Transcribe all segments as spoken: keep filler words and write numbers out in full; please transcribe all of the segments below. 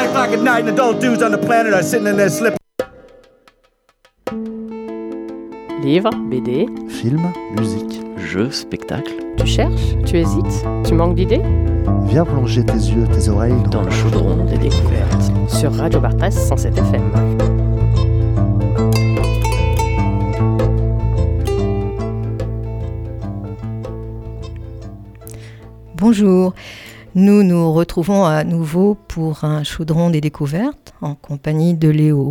nine o'clock at night and the dull dudes on the planet are sitting in their slippers. Livres, B D, films, musique, jeux, spectacles. Tu cherches, tu hésites, tu manques d'idées ? Viens plonger tes yeux, tes oreilles dans, dans le chaudron des découvertes. Sur Radio Barthès cent sept F M. Bonjour, nous nous retrouvons à nouveau pour un chaudron des découvertes en compagnie de Léo.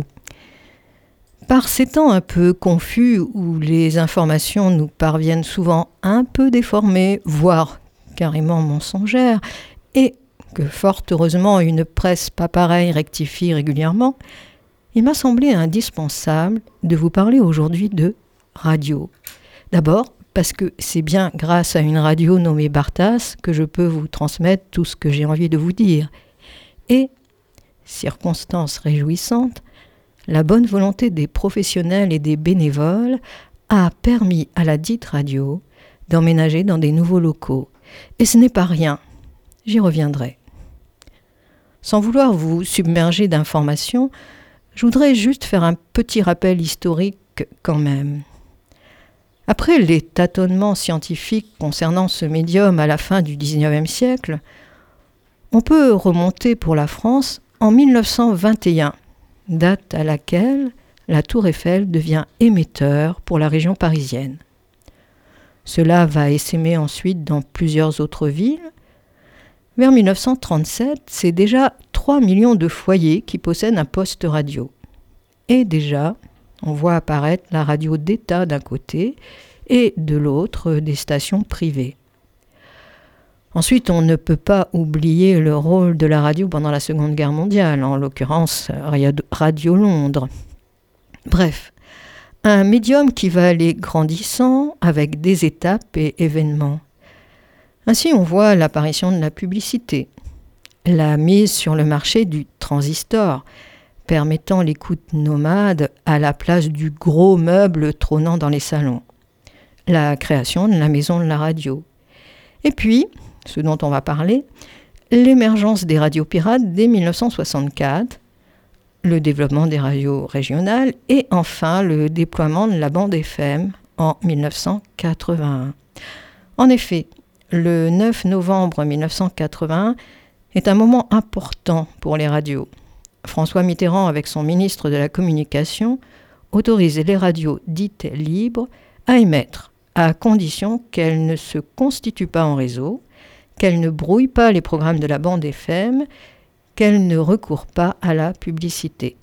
Par ces temps un peu confus où les informations nous parviennent souvent un peu déformées, voire carrément mensongères, et que fort heureusement une presse pas pareille rectifie régulièrement, il m'a semblé indispensable de vous parler aujourd'hui de radio. D'abord, parce que c'est bien grâce à une radio nommée Barthas que je peux vous transmettre tout ce que j'ai envie de vous dire. Et, circonstance réjouissante, la bonne volonté des professionnels et des bénévoles a permis à la dite radio d'emménager dans des nouveaux locaux. Et ce n'est pas rien, j'y reviendrai. Sans vouloir vous submerger d'informations, je voudrais juste faire un petit rappel historique quand même. Après les tâtonnements scientifiques concernant ce médium à la fin du dix-neuvième siècle, on peut remonter pour la France en mille neuf cent vingt et un, date à laquelle la Tour Eiffel devient émetteur pour la région parisienne. Cela va essaimer ensuite dans plusieurs autres villes. Vers mille neuf cent trente-sept, c'est déjà trois millions de foyers qui possèdent un poste radio. Et déjà, on voit apparaître la radio d'État d'un côté et de l'autre des stations privées. Ensuite, on ne peut pas oublier le rôle de la radio pendant la Seconde Guerre mondiale, en l'occurrence Radio Londres. Bref, un médium qui va aller grandissant avec des étapes et événements. Ainsi, on voit l'apparition de la publicité, la mise sur le marché du transistor, permettant l'écoute nomade à la place du gros meuble trônant dans les salons, la création de la maison de la radio. Et puis, ce dont on va parler, l'émergence des radios pirates dès mille neuf cent soixante-quatre, le développement des radios régionales et enfin le déploiement de la bande F M en mille neuf cent quatre-vingt-un. En effet, le neuf novembre mille neuf cent quatre-vingt-un est un moment important pour les radios. François Mitterrand, avec son ministre de la Communication, autorise les radios dites libres à émettre, à condition qu'elles ne se constituent pas en réseau, qu'elles ne brouillent pas les programmes de la bande F M, qu'elles ne recourent pas à la publicité.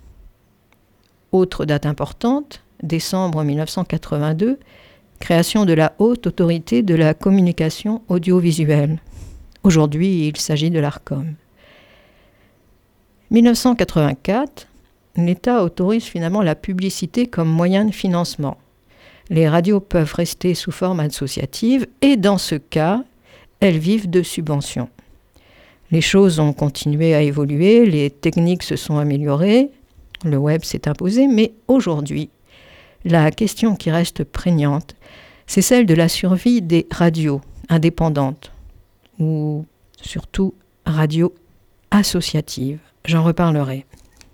Autre date importante, décembre mille neuf cent quatre-vingt-deux, création de la Haute Autorité de la Communication Audiovisuelle. Aujourd'hui, il s'agit de l'ARCOM. mille neuf cent quatre-vingt-quatre, l'État autorise finalement la publicité comme moyen de financement. Les radios peuvent rester sous forme associative et dans ce cas, elles vivent de subventions. Les choses ont continué à évoluer, les techniques se sont améliorées, le web s'est imposé, mais aujourd'hui, la question qui reste prégnante, c'est celle de la survie des radios indépendantes, ou surtout radios associatives. J'en reparlerai.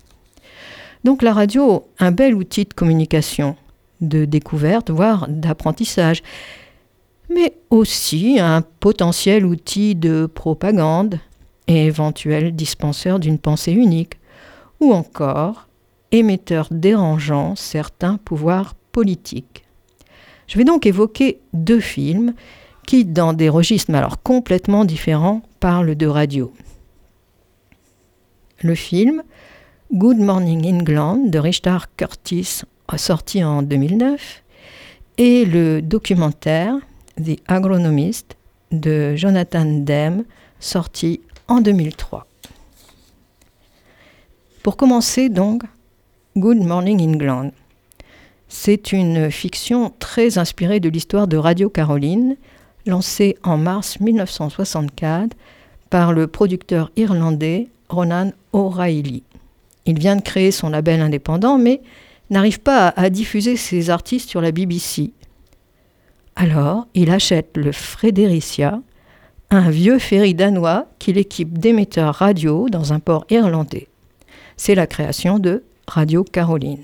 Donc la radio, un bel outil de communication, de découverte, voire d'apprentissage, mais aussi un potentiel outil de propagande et éventuel dispenseur d'une pensée unique, ou encore émetteur dérangeant certains pouvoirs politiques. Je vais donc évoquer deux films qui, dans des registres alors complètement différents, parlent de radio. Le film Good Morning England de Richard Curtis, sorti en deux mille neuf, et le documentaire The Agronomist de Jonathan Demme, sorti en deux mille trois. Pour commencer donc, Good Morning England. C'est une fiction très inspirée de l'histoire de Radio Caroline, lancée en mars mille neuf cent soixante-quatre par le producteur irlandais Ronan O'Reilly. Il vient de créer son label indépendant, mais n'arrive pas à, à diffuser ses artistes sur la B B C. Alors, il achète le Fredericia, un vieux ferry danois qui l'équipe d'émetteurs radio dans un port irlandais. C'est la création de Radio Caroline.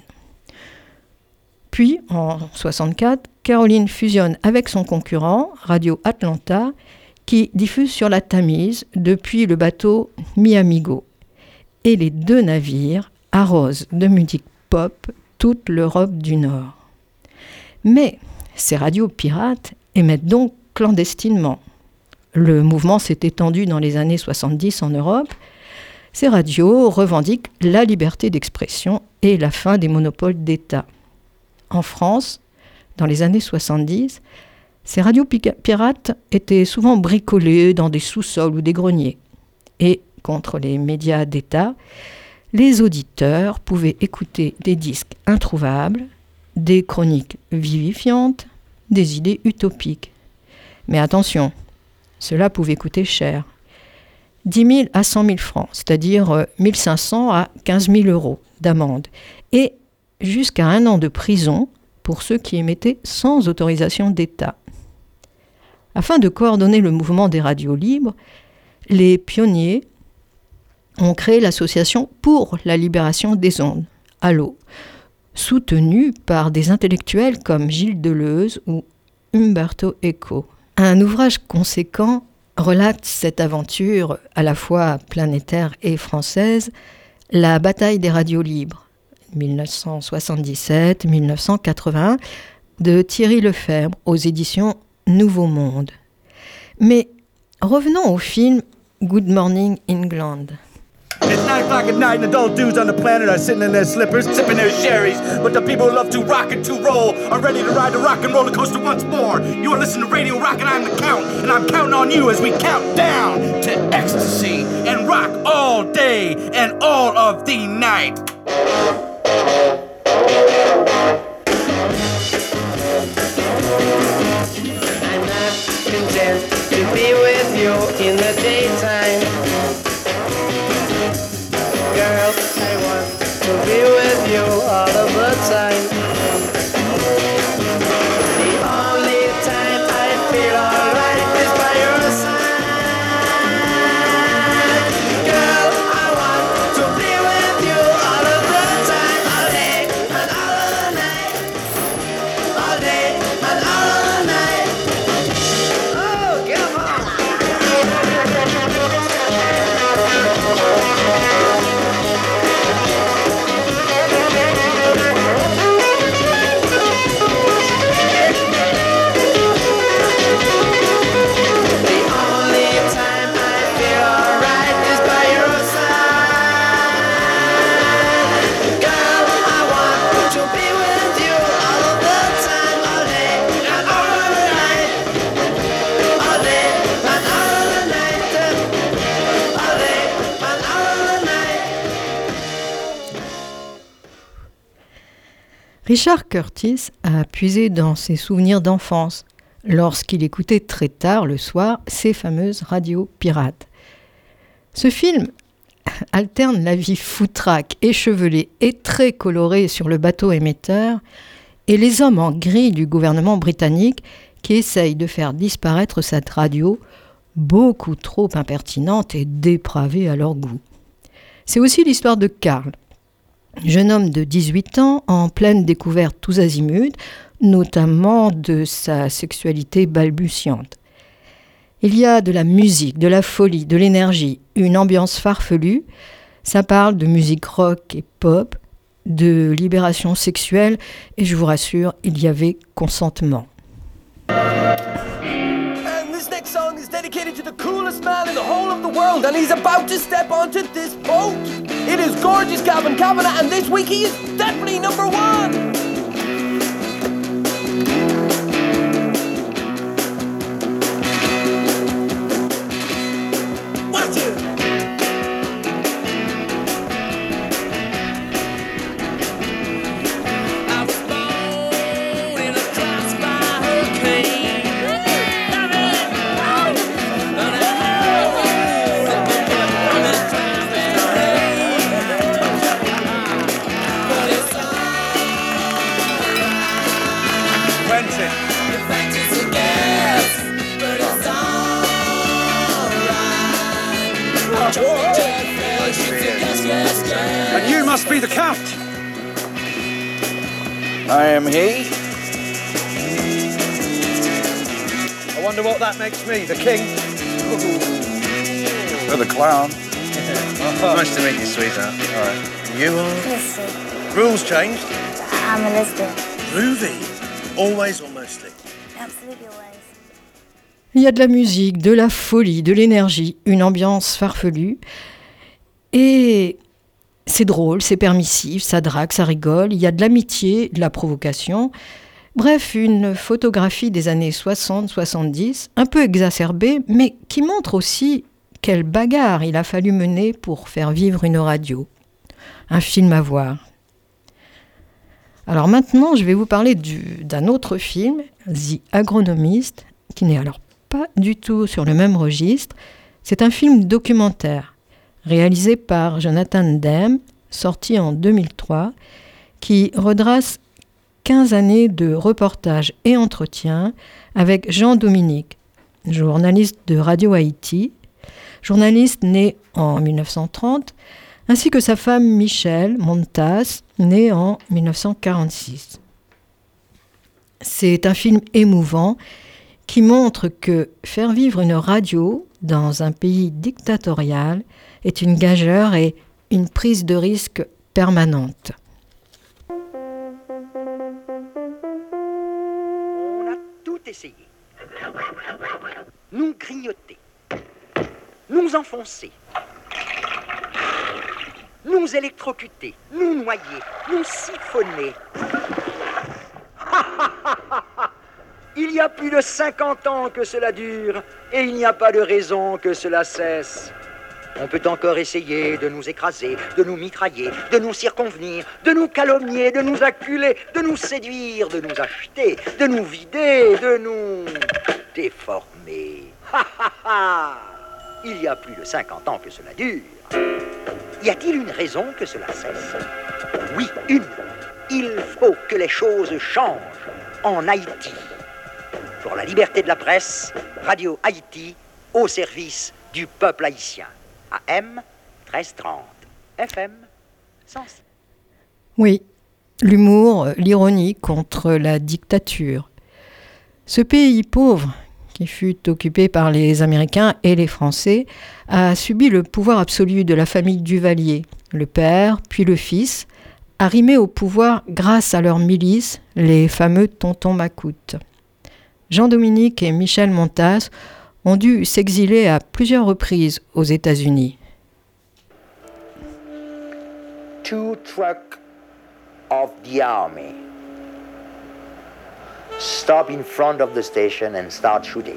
Puis, en soixante-quatre, Caroline fusionne avec son concurrent, Radio Atlanta, qui diffuse sur la Tamise depuis le bateau Mi-Amigo. Et les deux navires arrosent de musique pop toute l'Europe du Nord. Mais ces radios pirates émettent donc clandestinement. Le mouvement s'est étendu dans les années soixante-dix en Europe. Ces radios revendiquent la liberté d'expression et la fin des monopoles d'État. En France, dans les années soixante-dix, ces radios pirates étaient souvent bricolées dans des sous-sols ou des greniers. Et, contre les médias d'État, les auditeurs pouvaient écouter des disques introuvables, des chroniques vivifiantes, des idées utopiques. Mais attention, cela pouvait coûter cher. dix mille à cent mille francs, c'est-à-dire mille cinq cents à quinze mille euros d'amende. Et jusqu'à un an de prison pour ceux qui émettaient sans autorisation d'État. Afin de coordonner le mouvement des radios libres, les pionniers ont créé l'association pour la libération des ondes, Allo, soutenue par des intellectuels comme Gilles Deleuze ou Umberto Eco. Un ouvrage conséquent relate cette aventure à la fois planétaire et française, la bataille des radios libres, dix-neuf cent soixante-dix-sept à dix-neuf cent quatre-vingt-un, de Thierry Lefebvre aux éditions Nouveau Monde. Mais revenons au film Good Morning England. It's nine o'clock at night and the dull dudes on the planet are sitting in their slippers, sipping their sherries. But the people who love to rock and to roll are ready to ride the rock and roller coaster once more. You are listening to Radio Rock and I'm the Count, and I'm counting on you as we count down to ecstasy and rock all day and all of the night. I'm not content to be with you in the daytime. Girl, I want to be with you all of the time. The only time I feel alright is by your side. Girl, I want to be with you all of the time, all day and all of the night. All day and all of the night. Oh, come on. The only time I feel alright is by your side. Girl, I want to be with you all of the time, all day and all of the night. All day and all of the night. All day and all of the night. Richard Curtis a puisé dans ses souvenirs d'enfance lorsqu'il écoutait très tard le soir ces fameuses radios pirates. Ce film alterne la vie foutraque, échevelée et très colorée sur le bateau émetteur et les hommes en gris du gouvernement britannique qui essayent de faire disparaître cette radio beaucoup trop impertinente et dépravée à leur goût. C'est aussi l'histoire de Karl, jeune homme de dix-huit ans en pleine découverte tous azimuts, notamment de sa sexualité balbutiante. Il y a de la musique, de la folie, de l'énergie, une ambiance farfelue. Ça parle de musique rock et pop, de libération sexuelle, et je vous rassure, il y avait consentement. And this next song is dedicated to the coolest man in the whole of the world, and he's about to step onto this boat. It is gorgeous Calvin Kavanagh, and this week he is definitely number one. Watch it. I was born in a crossfire hurricane. But it's all And you must be the Count. I am he. I wonder what that makes me, the king. You're the clown. Nice to meet you, sweetheart. All right. You are? Listen, Rules changed? I'm a lesbian. Groovy. Always or mostly? Absolutely always. Il y a de la musique, de la folie, de l'énergie, une ambiance farfelue. Et c'est drôle, c'est permissif, ça drague, ça rigole. Il y a de l'amitié, de la provocation. Bref, une photographie des années soixante soixante-dix, un peu exacerbée, mais qui montre aussi quelle bagarre il a fallu mener pour faire vivre une radio. Un film à voir. Alors maintenant, je vais vous parler du, d'un autre film, The Agronomist, qui n'est alors pas du tout sur le même registre. C'est un film documentaire, réalisé par Jonathan Demme, sorti en deux mille trois, qui retrace quinze années de reportages et entretiens avec Jean Dominique, journaliste de Radio Haïti, journaliste né en dix-neuf cent trente, ainsi que sa femme Michelle Montas, née en dix-neuf cent quarante-six. C'est un film émouvant qui montre que faire vivre une radio dans un pays dictatorial est une gageure et une prise de risque permanente. On a tout essayé. Nous grignoter. Nous enfoncer. Nous électrocuter. Nous noyer. Nous siphonner. Il y a plus de cinquante ans que cela dure et il n'y a pas de raison que cela cesse. On peut encore essayer de nous écraser, de nous mitrailler, de nous circonvenir, de nous calomnier, de nous acculer, de nous séduire, de nous acheter, de nous vider, de nous déformer. Ha ha ha! Il y a plus de cinquante ans que cela dure. Y a-t-il une raison que cela cesse? Oui, une. Il faut que les choses changent en Haïti. Pour la liberté de la presse, Radio Haïti au service du peuple haïtien. A M treize trente, F M cent six. Oui, l'humour, l'ironie contre la dictature. Ce pays pauvre, qui fut occupé par les Américains et les Français, a subi le pouvoir absolu de la famille Duvalier, le père puis le fils, arrimés au pouvoir grâce à leurs milices, les fameux tontons macoutes. Jean-Dominique et Michel Montas ont dû s'exiler à plusieurs reprises aux États-Unis. Two trucks of the army stop in front of the station and start shooting.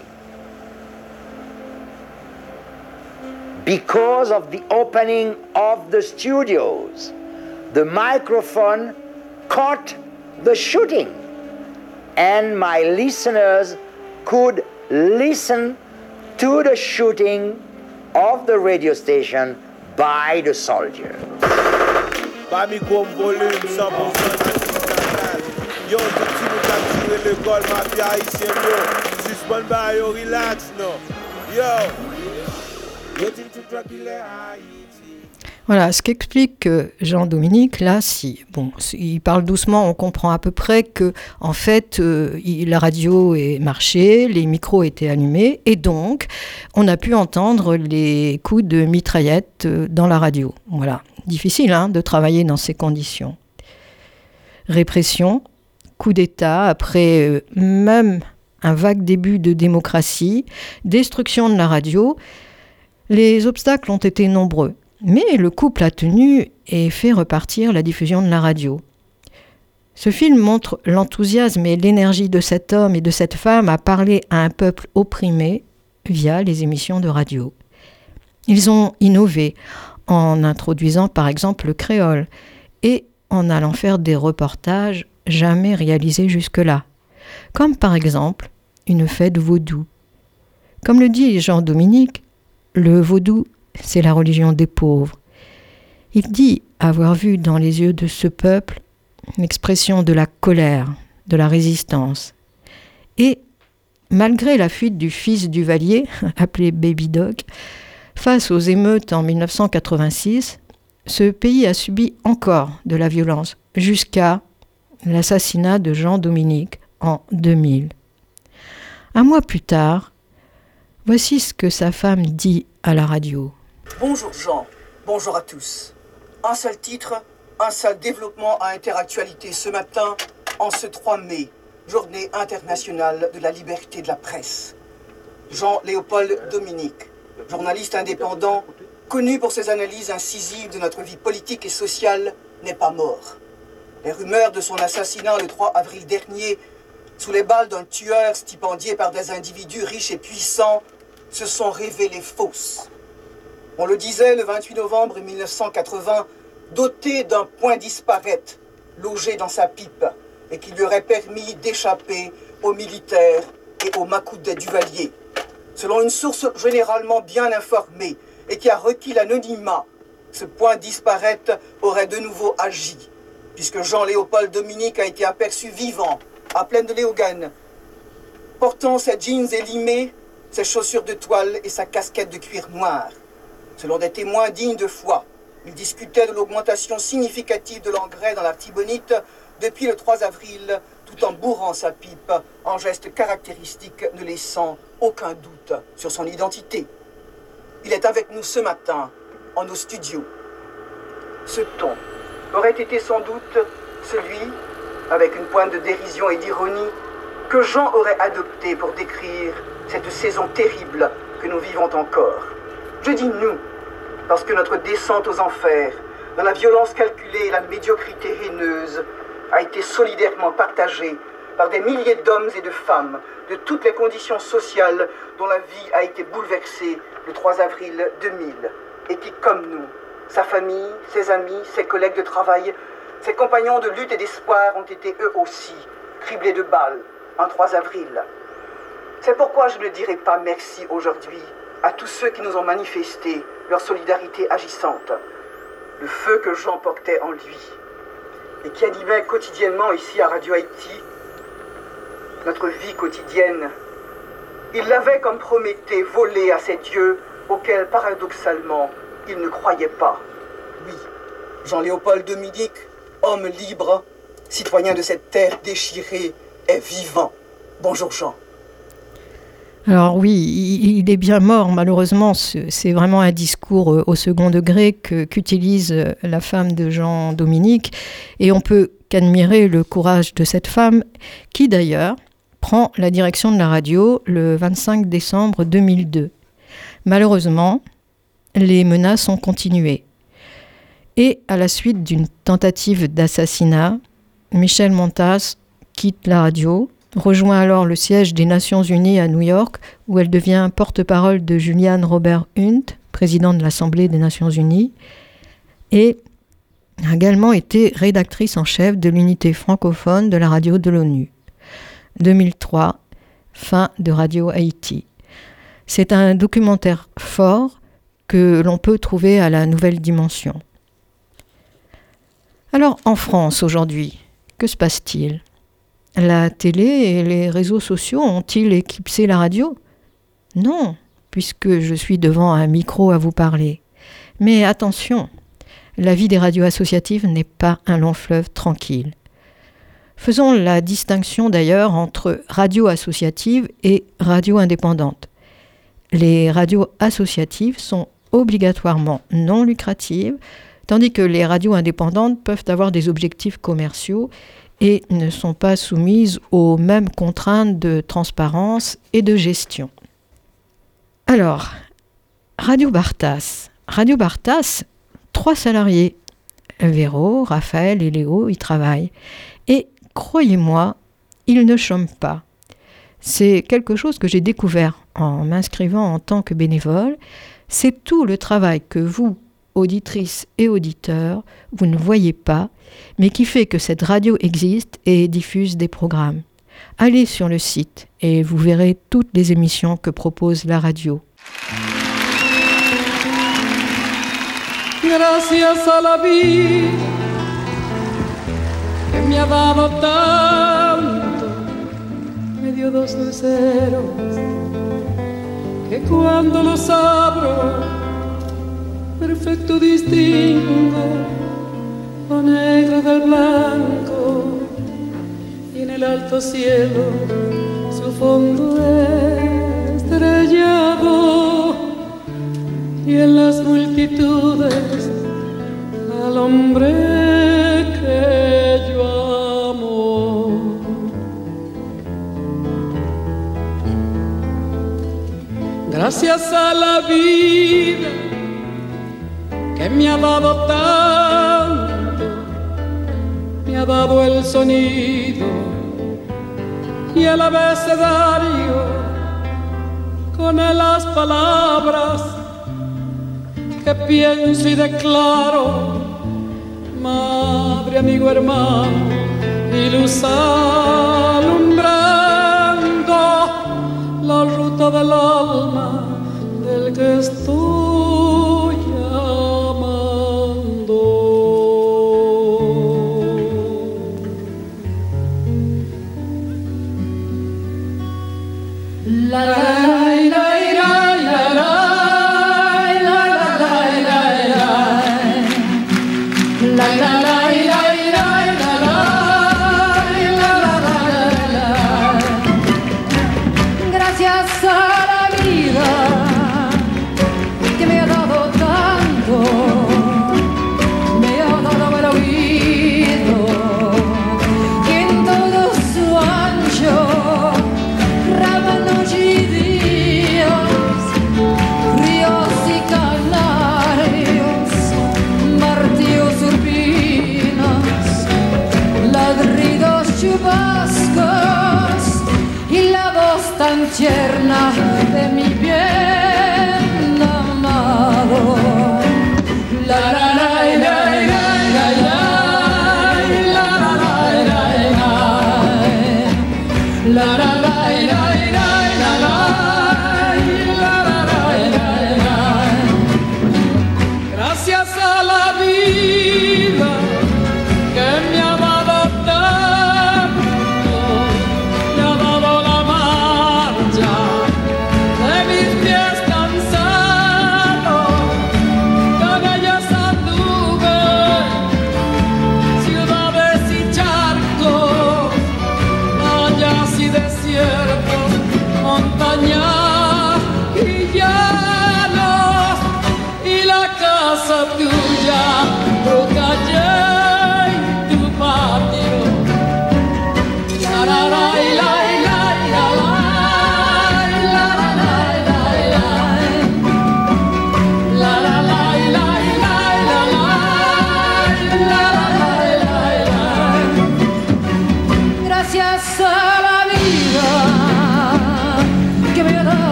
Because of the opening of the studios, the microphone caught the shooting, and my listeners could listen to the shooting of the radio station by the soldier. Bamicom volume cent pour cent. Yo, tout petit nous capturer l'école, mafia haïtienne, yo. Suspend ba yo, relax, no. Yo. Yo, tin tout tranquille, Haïti. Voilà, ce qu'explique Jean-Dominique, là, si, bon, il parle doucement, on comprend à peu près que, en fait, euh, il, la radio est marchée, les micros étaient allumés, et donc, on a pu entendre les coups de mitraillette euh, dans la radio. Voilà, difficile, hein, de travailler dans ces conditions. Répression, coup d'État, après euh, même un vague début de démocratie, destruction de la radio, les obstacles ont été nombreux. Mais le couple a tenu et fait repartir la diffusion de la radio. Ce film montre l'enthousiasme et l'énergie de cet homme et de cette femme à parler à un peuple opprimé via les émissions de radio. Ils ont innové en introduisant par exemple le créole et en allant faire des reportages jamais réalisés jusque-là, comme par exemple une fête vaudou. Comme le dit Jean-Dominique, le vaudou, c'est la religion des pauvres. Il dit avoir vu dans les yeux de ce peuple l'expression de la colère, de la résistance. Et malgré la fuite du fils Duvalier, appelé Baby Doc, Face aux émeutes en mille neuf cent quatre-vingt-six, ce pays a subi encore de la violence, jusqu'à l'assassinat de Jean Dominique en deux mille. Un mois plus tard, voici ce que sa femme dit à la radio. Bonjour Jean, bonjour à tous. Un seul titre, un seul développement à Interactualité ce matin, en ce trois mai, journée internationale de la liberté de la presse. Jean-Léopold Dominique, journaliste indépendant, connu pour ses analyses incisives de notre vie politique et sociale, n'est pas mort. Les rumeurs de son assassinat le trois avril dernier, sous les balles d'un tueur stipendié par des individus riches et puissants, se sont révélées fausses. On le disait le vingt-huit novembre mille neuf cent quatre-vingts, doté d'un point disparate, logé dans sa pipe, et qui lui aurait permis d'échapper aux militaires et aux Macoutes des Duvalier. Selon une source généralement bien informée et qui a requis l'anonymat, ce point disparate aurait de nouveau agi, puisque Jean-Léopold Dominique a été aperçu vivant, à Plaine de Léogane, portant ses jeans élimés, ses chaussures de toile et sa casquette de cuir noir. Selon des témoins dignes de foi, il discutait de l'augmentation significative de l'engrais dans l'Artibonite depuis le trois avril, tout en bourrant sa pipe, en geste caractéristique ne laissant aucun doute sur son identité. Il est avec nous ce matin, en nos studios. Ce ton aurait été sans doute celui, avec une pointe de dérision et d'ironie, que Jean aurait adopté pour décrire cette saison terrible que nous vivons encore. Je dis nous, parce que notre descente aux enfers, dans la violence calculée et la médiocrité haineuse, a été solidairement partagée par des milliers d'hommes et de femmes de toutes les conditions sociales dont la vie a été bouleversée le trois avril deux mille, et qui, comme nous, sa famille, ses amis, ses collègues de travail, ses compagnons de lutte et d'espoir ont été eux aussi criblés de balles un trois avril. C'est pourquoi je ne dirai pas merci aujourd'hui à tous ceux qui nous ont manifesté leur solidarité agissante. Le feu que Jean portait en lui et qui animait quotidiennement ici à Radio Haïti notre vie quotidienne. Il l'avait, comme Prométhée, volé à ces dieux auxquels, paradoxalement, il ne croyait pas. Oui, Jean-Léopold Dominique, homme libre, citoyen de cette terre déchirée, est vivant. Bonjour Jean. Alors oui, il est bien mort, malheureusement. C'est vraiment un discours au second degré que, qu'utilise la femme de Jean Dominique. Et on peut qu'admirer le courage de cette femme, qui d'ailleurs prend la direction de la radio le vingt-cinq décembre deux mille deux. Malheureusement, les menaces ont continué. Et à la suite d'une tentative d'assassinat, Michel Montas quitte la radio, rejoint alors le siège des Nations Unies à New York, où elle devient porte-parole de Julian Robert Hunt, président de l'Assemblée des Nations Unies, et a également été rédactrice en chef de l'unité francophone de la radio de l'ONU. deux mille trois, fin de Radio Haïti. C'est un documentaire fort que l'on peut trouver à la Nouvelle Dimension. Alors, en France, aujourd'hui, que se passe-t-il ? La télé et les réseaux sociaux ont-ils éclipsé la radio ? Non, puisque je suis devant un micro à vous parler. Mais attention, la vie des radios associatives n'est pas un long fleuve tranquille. Faisons la distinction d'ailleurs entre radio associative et radio indépendante. Les radios associatives sont obligatoirement non lucratives, tandis que les radios indépendantes peuvent avoir des objectifs commerciaux et ne sont pas soumises aux mêmes contraintes de transparence et de gestion. Alors, Radio Bartas. Radio Bartas, trois salariés. Véro, Raphaël et Léo y travaillent. Et croyez-moi, ils ne chôment pas. C'est quelque chose que j'ai découvert en m'inscrivant en tant que bénévole. C'est tout le travail que vous, auditrices et auditeurs, vous ne voyez pas, mais qui fait que cette radio existe et diffuse des programmes. Allez sur le site et vous verrez toutes les émissions que propose la radio. Gracias a la vida que me ha dado tanto, me dio dos luceros que cuando los abro perfecto distingo lo negro del blanco y en el alto cielo su fondo estrellado y en las multitudes al hombre que yo amo. Gracias a la vida que me ha dado tanto, me ha dado el sonido y el abecedario con las palabras que pienso y declaro, madre, amigo, hermano y luz alumbrando la ruta del alma del que estoy amando. La la la la la la la la la la la. Tan tierna de mi bien amado. La la la la la la la la la la la gracias a la vida que me ha dado tanto, me ha dado la marcha de mis pies cansados, con ella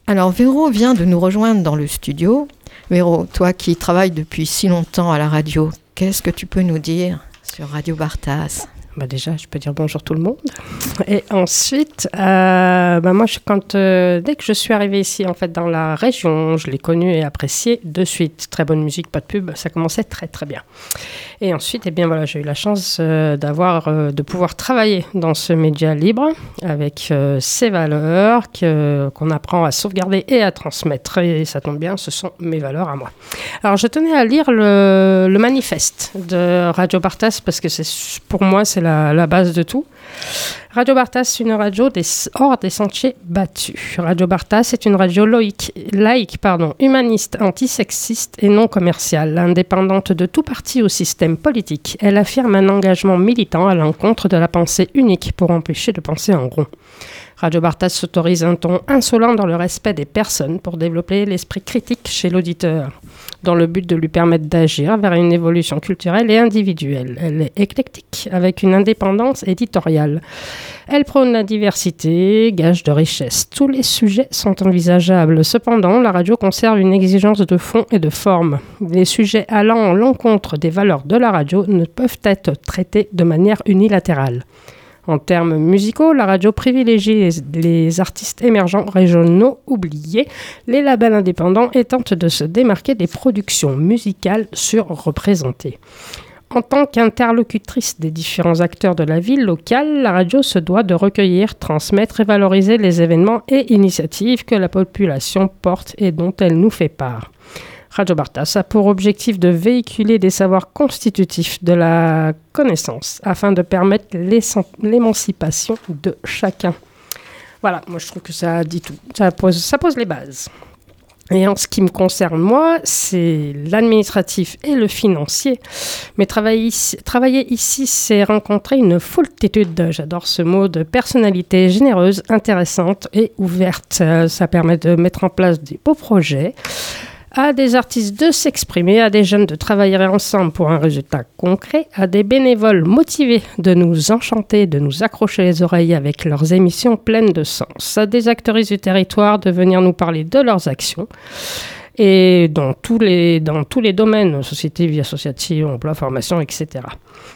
Alors Véro vient de nous rejoindre dans le studio. Véro, toi qui travailles depuis si longtemps à la radio, qu'est-ce que tu peux nous dire sur Radio Bartas ? Bah déjà, je peux dire bonjour tout le monde. Et ensuite, euh, bah moi, je, quand, euh, dès que je suis arrivée ici, en fait, dans la région, je l'ai connu et apprécié de suite. Très bonne musique, pas de pub, ça commençait très très bien. Et ensuite, eh bien voilà, j'ai eu la chance euh, d'avoir, euh, de pouvoir travailler dans ce média libre avec euh, ses valeurs que, qu'on apprend à sauvegarder et à transmettre. Et ça tombe bien, ce sont mes valeurs à moi. Alors, je tenais à lire le, le manifeste de Radio Bartas parce que c'est, pour moi, c'est La, la base de tout. Radio Bartas, c'est une radio des, hors des sentiers battus. Radio Bartas, c'est une radio laïque, laïque pardon, humaniste, antisexiste et non commerciale, indépendante de tout parti ou système politique. Elle affirme un engagement militant à l'encontre de la pensée unique pour empêcher de penser en rond. Radio Bartas s'autorise un ton insolent dans le respect des personnes pour développer l'esprit critique chez l'auditeur, dans le but de lui permettre d'agir vers une évolution culturelle et individuelle. Elle est éclectique, avec une indépendance éditoriale. Elle prône la diversité, gage de richesse. Tous les sujets sont envisageables. Cependant, la radio conserve une exigence de fond et de forme. Les sujets allant à l'encontre des valeurs de la radio ne peuvent être traités de manière unilatérale. En termes musicaux, la radio privilégie les, les artistes émergents régionaux oubliés, les labels indépendants et tente de se démarquer des productions musicales surreprésentées. En tant qu'interlocutrice des différents acteurs de la ville locale, la radio se doit de recueillir, transmettre et valoriser les événements et initiatives que la population porte et dont elle nous fait part. Radio Bartas a pour objectif de véhiculer des savoirs constitutifs de la connaissance afin de permettre l'émancipation de chacun. Voilà, moi je trouve que ça dit tout, ça pose, ça pose les bases. Et en ce qui me concerne, moi, c'est l'administratif et le financier. Mais travailler ici, travailler ici, c'est rencontrer une foultitude, j'adore ce mot, de personnalités généreuses, intéressantes et ouvertes. Ça permet de mettre en place des beaux projets, à des artistes de s'exprimer, à des jeunes de travailler ensemble pour un résultat concret, à des bénévoles motivés de nous enchanter, de nous accrocher les oreilles avec leurs émissions pleines de sens, à des actrices du territoire de venir nous parler de leurs actions, et dans tous les, dans tous les domaines, société, vie associative, emploi, formation, et cetera.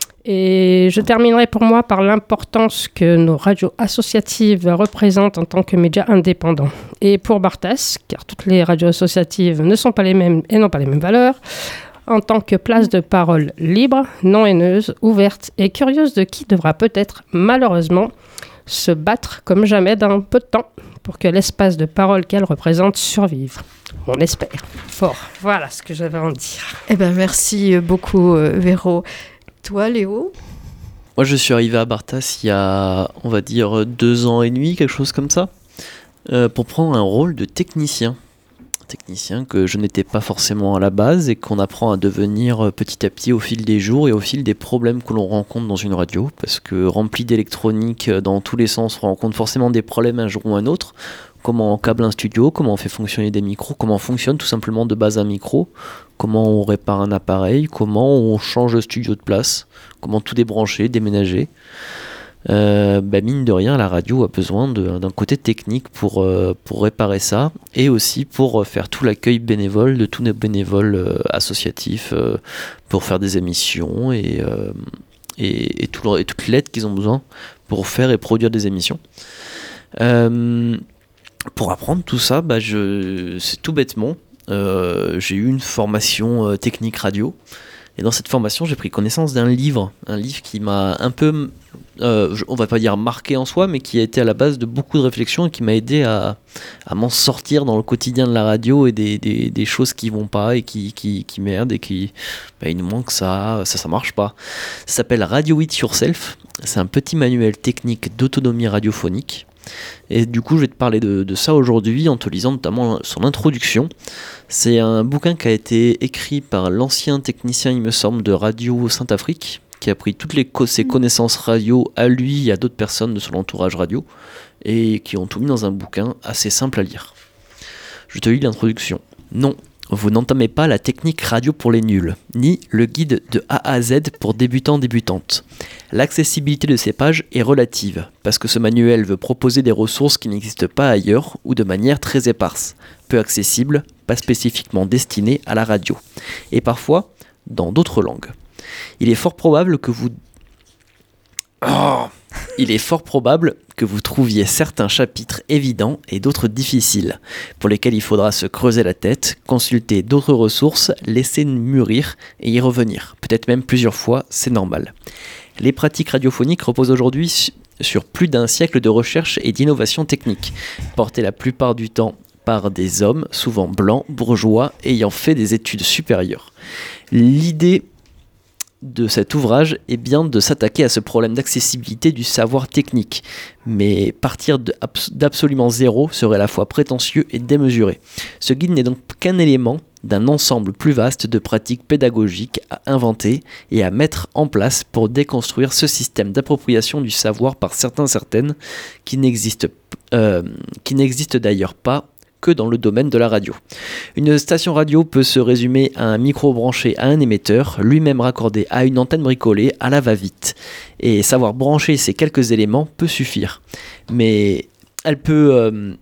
Et je terminerai pour moi par l'importance que nos radios associatives représentent en tant que médias indépendants. Et pour Bartas, car toutes les radios associatives ne sont pas les mêmes et n'ont pas les mêmes valeurs, en tant que place de parole libre, non haineuse, ouverte et curieuse de qui devra peut-être, malheureusement, se battre comme jamais dans peu de temps pour que l'espace de parole qu'elle représente survive. On espère fort. Voilà ce que j'avais à en dire. Eh ben, merci beaucoup, euh, Véro. Toi, Léo ? Moi, je suis arrivé à Bartas il y a, on va dire, deux ans et demi, quelque chose comme ça, euh, pour prendre un rôle de technicien. Technicien que je n'étais pas forcément à la base et qu'on apprend à devenir petit à petit au fil des jours et au fil des problèmes que l'on rencontre dans une radio, parce que rempli d'électronique dans tous les sens, on rencontre forcément des problèmes un jour ou un autre. Comment on câble un studio, comment on fait fonctionner des micros, comment fonctionne tout simplement de base un micro, comment on répare un appareil, comment on change le studio de place, comment tout débrancher, déménager. Euh, bah mine de rien, la radio a besoin de, d'un côté technique pour, euh, pour réparer ça, et aussi pour faire tout l'accueil bénévole de tous nos bénévoles euh, associatifs, euh, pour faire des émissions et, euh, et, et, tout le, et toute l'aide qu'ils ont besoin pour faire et produire des émissions. Euh, Pour apprendre tout ça, bah je, c'est tout bêtement, euh, j'ai eu une formation euh, technique radio, et dans cette formation j'ai pris connaissance d'un livre, un livre qui m'a un peu, euh, on va pas dire marqué en soi, mais qui a été à la base de beaucoup de réflexions et qui m'a aidé à, à m'en sortir dans le quotidien de la radio et des, des, des choses qui vont pas et qui, qui, qui merdent et qui, bah, il nous manque ça, ça, ça marche pas. Ça s'appelle Radio It Yourself, c'est un petit manuel technique d'autonomie radiophonique. Et du coup je vais te parler de, de ça aujourd'hui en te lisant notamment son introduction. C'est un bouquin qui a été écrit par l'ancien technicien, il me semble, de Radio Saint-Afrique, qui a pris toutes les co- ses connaissances radio à lui et à d'autres personnes de son entourage radio, et qui ont tout mis dans un bouquin assez simple à lire. Je te lis l'introduction. Non, vous n'entamez pas la technique radio pour les nuls, ni le guide de A à Z pour débutants débutantes. L'accessibilité de ces pages est relative, parce que ce manuel veut proposer des ressources qui n'existent pas ailleurs ou de manière très éparse, peu accessibles, pas spécifiquement destinées à la radio, et parfois dans d'autres langues. Il est fort probable que vous... Oh Il est fort probable que vous trouviez certains chapitres évidents et d'autres difficiles, pour lesquels il faudra se creuser la tête, consulter d'autres ressources, laisser mûrir et y revenir. Peut-être même plusieurs fois, c'est normal. Les pratiques radiophoniques reposent aujourd'hui sur plus d'un siècle de recherche et d'innovation technique, portées la plupart du temps par des hommes, souvent blancs, bourgeois, ayant fait des études supérieures. L'idée de cet ouvrage est bien de s'attaquer à ce problème d'accessibilité du savoir technique, mais partir d'absolument zéro serait à la fois prétentieux et démesuré. Ce guide n'est donc qu'un élément d'un ensemble plus vaste de pratiques pédagogiques à inventer et à mettre en place pour déconstruire ce système d'appropriation du savoir par certains certaines qui n'existe euh, qui n'existe d'ailleurs pas que dans le domaine de la radio. Une station radio peut se résumer à un micro branché à un émetteur, lui-même raccordé à une antenne bricolée à la va-vite. Et savoir brancher ces quelques éléments peut suffire. Mais elle peut... Euh,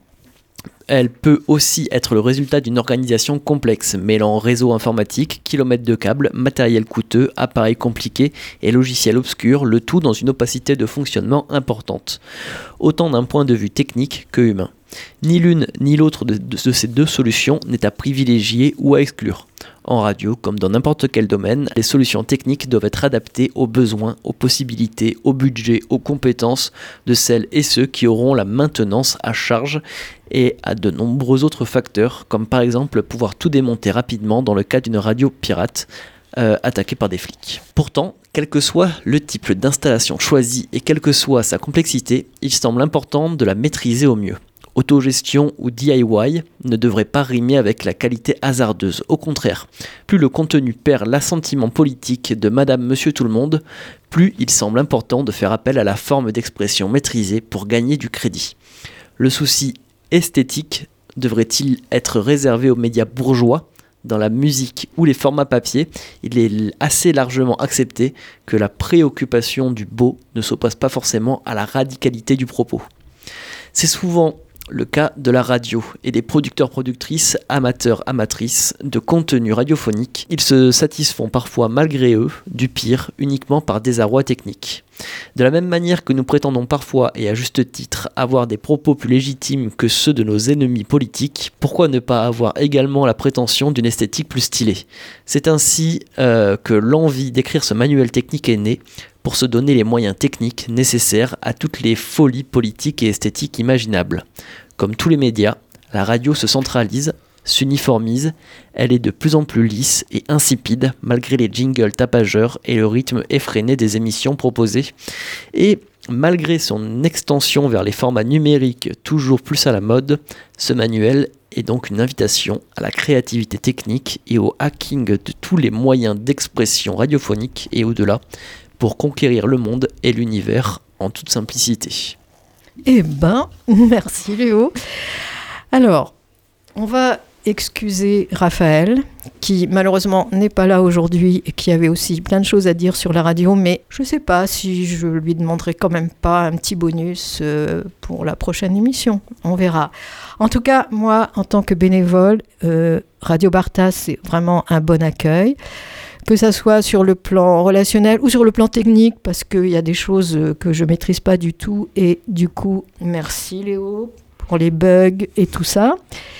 Elle peut aussi être le résultat d'une organisation complexe, mêlant réseau informatique, kilomètres de câbles, matériel coûteux, appareils compliqués et logiciels obscurs, le tout dans une opacité de fonctionnement importante, autant d'un point de vue technique que humain. Ni l'une ni l'autre de, de, de ces deux solutions n'est à privilégier ou à exclure. En radio, comme dans n'importe quel domaine, les solutions techniques doivent être adaptées aux besoins, aux possibilités, au budget, aux compétences de celles et ceux qui auront la maintenance à charge et à de nombreux autres facteurs, comme par exemple pouvoir tout démonter rapidement dans le cas d'une radio pirate euh, attaquée par des flics. Pourtant, quel que soit le type d'installation choisi et quelle que soit sa complexité, il semble important de la maîtriser au mieux. Autogestion ou D I Y ne devrait pas rimer avec la qualité hasardeuse. Au contraire, plus le contenu perd l'assentiment politique de Madame Monsieur Tout-le-Monde, plus il semble important de faire appel à la forme d'expression maîtrisée pour gagner du crédit. Le souci esthétique devrait-il être réservé aux médias bourgeois ? Dans la musique ou les formats papier, il est assez largement accepté que la préoccupation du beau ne s'oppose pas forcément à la radicalité du propos. C'est souvent le cas de la radio et des producteurs-productrices, amateurs-amatrices de contenu radiophonique. Ils se satisfont parfois malgré eux du pire uniquement par désarroi technique. De la même manière que nous prétendons parfois, et à juste titre, avoir des propos plus légitimes que ceux de nos ennemis politiques, pourquoi ne pas avoir également la prétention d'une esthétique plus stylée ? C'est ainsi euh, que l'envie d'écrire ce manuel technique est née, pour se donner les moyens techniques nécessaires à toutes les folies politiques et esthétiques imaginables. Comme tous les médias, la radio se centralise, s'uniformise, elle est de plus en plus lisse et insipide malgré les jingles tapageurs et le rythme effréné des émissions proposées. Et malgré son extension vers les formats numériques toujours plus à la mode, ce manuel est donc une invitation à la créativité technique et au hacking de tous les moyens d'expression radiophonique et au-delà, pour conquérir le monde et l'univers en toute simplicité. Eh ben, merci Léo. Alors, on va excuser Raphaël, qui malheureusement n'est pas là aujourd'hui et qui avait aussi plein de choses à dire sur la radio, mais je ne sais pas si je lui demanderai quand même pas un petit bonus euh, pour la prochaine émission. On verra. En tout cas, moi, en tant que bénévole, euh, Radio Bartas, c'est vraiment un bon accueil. Que ça soit sur le plan relationnel ou sur le plan technique, parce qu'il y a des choses que je ne maîtrise pas du tout. Et du coup, merci Léo pour les bugs et tout ça.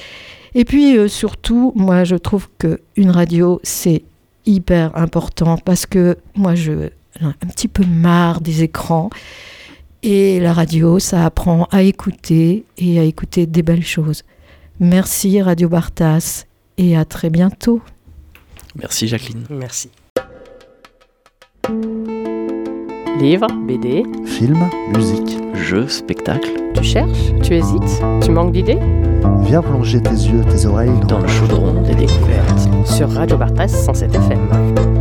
Et puis euh, surtout, moi je trouve qu'une radio, c'est hyper important, parce que moi je un petit peu marre des écrans. Et la radio, ça apprend à écouter et à écouter des belles choses. Merci Radio Bartas et à très bientôt. Merci Jacqueline. Merci. Livres, B D, film, musique, jeux, spectacles. Tu cherches, tu hésites, tu manques d'idées ? Viens plonger tes yeux, tes oreilles dans le chaudron des découvertes sur Radio Bartas cent sept F M.